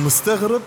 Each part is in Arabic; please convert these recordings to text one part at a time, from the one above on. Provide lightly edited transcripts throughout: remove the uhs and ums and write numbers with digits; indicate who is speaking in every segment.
Speaker 1: ومستغرب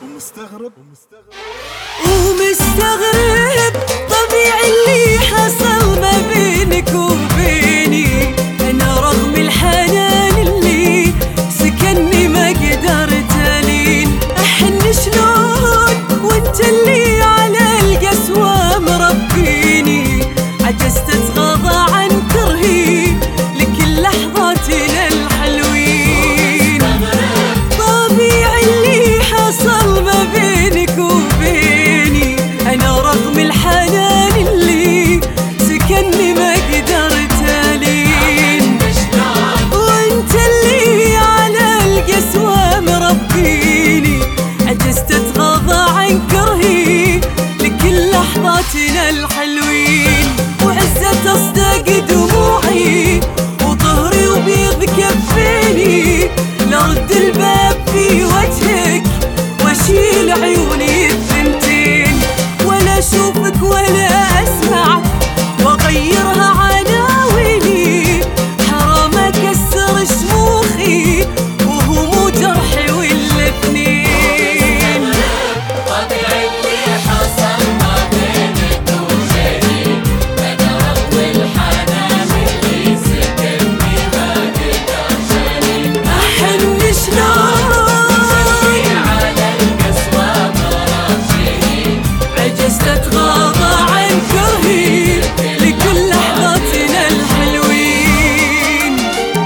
Speaker 2: طبيعي اللي حصل ما بينك وبيني. أنا رغم الحنان اللي سكنني ما قدرت ألين أحن شلون وانت اللي على القسوة مربيني. عجزت أتغاضى عن كرهي لكل لحظاتنا الحلوين. طبيعي اللي حصل ما بينك وبيني. أنا رغم الحنان اللي سكنني ما قدرت ألين وانت اللي على القسوة مربيني. عجزت أتغاضى عن كرهي لكل لحظاتنا الحلوين. وعزت أصدق دموعي وطهري وبيض كفيني لرد الباب في وجهك واشيل عيوني الثنتين ولا اشوفك ولا اسمعك واغيرها عناويني. حرام اكسر شموخي وهو مو جرحي ولا اثنين.
Speaker 3: طبيعي اللي حصل ما بينك وبيني. انا رغم الحنان اللي سكنني ما قدرت ألين
Speaker 2: احن شلون
Speaker 3: على القسوة مربيني.
Speaker 2: عجزت اتغاضى عن كرهي لكل لحظاتنا الحلوين.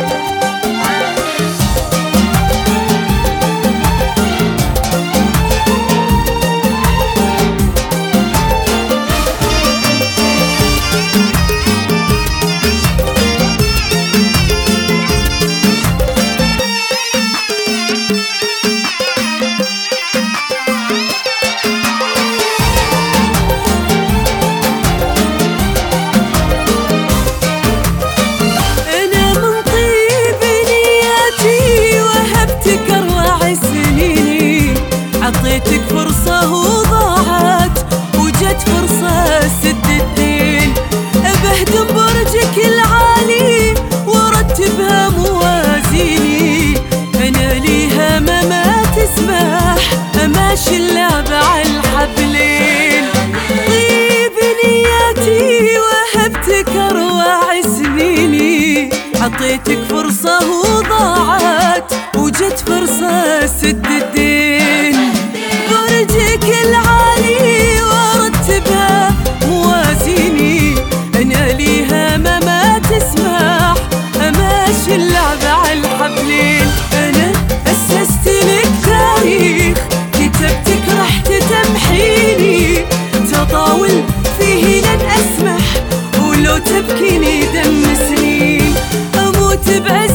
Speaker 2: أنا من طيب نياتي وهبتك أرواع سنيني. عطيتك فرصة وضاعت وجت فرصة سد الدين. بهدم برجك العالي وارتبها موازيني. أنا ليها ما تسمح أماشي اللعبة على الحبلين. طيب نياتي وهبتك أرواع سنيني. عطيتك فرصة وضاعت وجت فرصة سد الدين. برجك العالي وارتبها موازيني. أنا ليها ما تسمح أماشي اللعبة على الحبلين. أنا أسست لك تاريخ كتبتك رح تمحيني. تطاول فيه لن أسمح ولو تبكيني دم سنين. أموت بعز